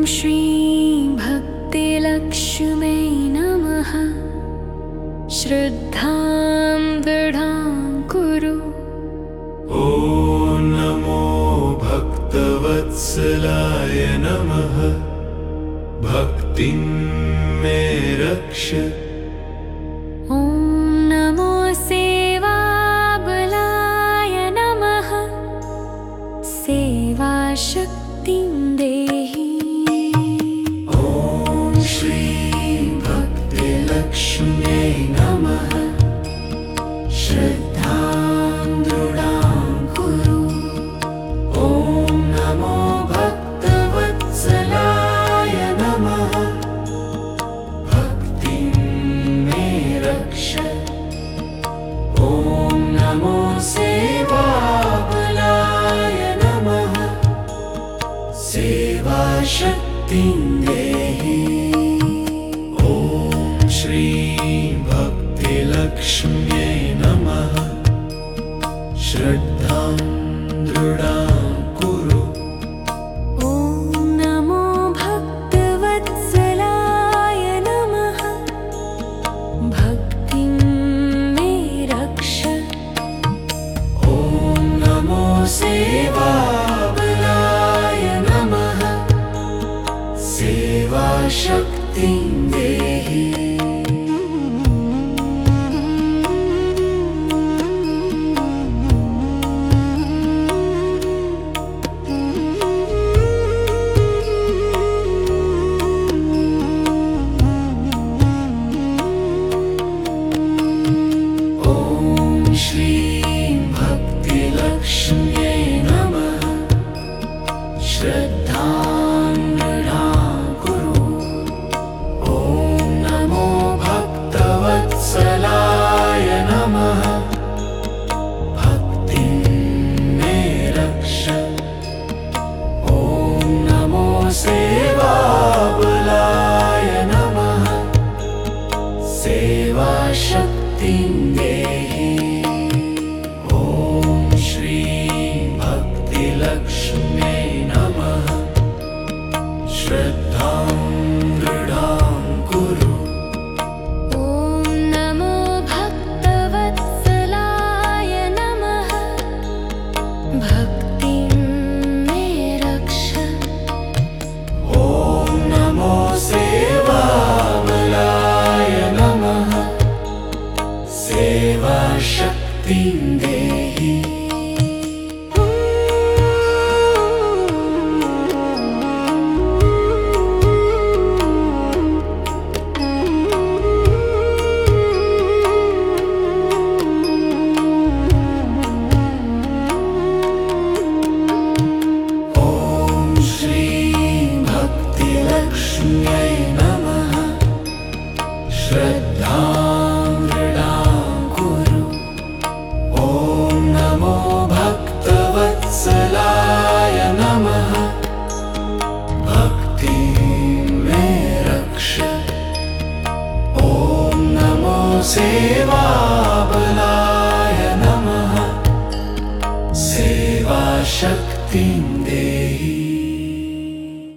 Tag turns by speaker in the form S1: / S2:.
S1: श्री भक्तिलक्ष्म्यै नमः। श्रद्धां दृढां कुरु।
S2: ॐ नमो भक्तवत्सलाय नमः। भक्तिं मे रक्ष।
S1: ॐ नमो सेवाबलाय नमः। सेवाशक्तिं देहि।
S2: ॐ श्री भक्तिलक्ष्म्यै नमः। श्रद्धां दृढां कुरु। ॐ नमो भक्तवत्सलाय नमः। भक्तिं मे रक्ष। ॐ नमो सेवाबलाय नमः। सेवाशक्तिं देहि। ॐ श्री भक्तिलक्ष्म्यै नमः। श्रद्धां दृढां कुरु।
S1: ॐ नमो भक्तवत्सलाय नमः। भक्तिं मे रक्ष।
S2: ॐ नमो सेवाबलाय नमः। सेवाशक्तिं देहि। श्री भक्तिलक्ष्म्यै नमः। श्रद्धां दृढां कुरु। ॐ नमो भक्तवत्सलाय नमः। भक्तिं मे रक्ष। ॐ नमो सेवाबलाय नमः। सेवाशक्तिं देहि। ॐ श्री भक्तिलक्ष्म्यै नमः। श्रद्धां दृढां कुरु।
S1: ॐ नमो भक्तवत्सलाय नमः। भक्तिं मे रक्ष।
S2: ॐ नमो सेवाबलाय नमः। सेवाशक्तिं देहि। ॐ श्री भक्तिलक्ष्म्यै नमः। श्रद्धां दृढां कुरु। ॐ नमो भक्तवत्सलाय नमः। भक्तिं मे रक्ष। ॐ नमो सेवाबलाय नमः। सेवाशक्तिं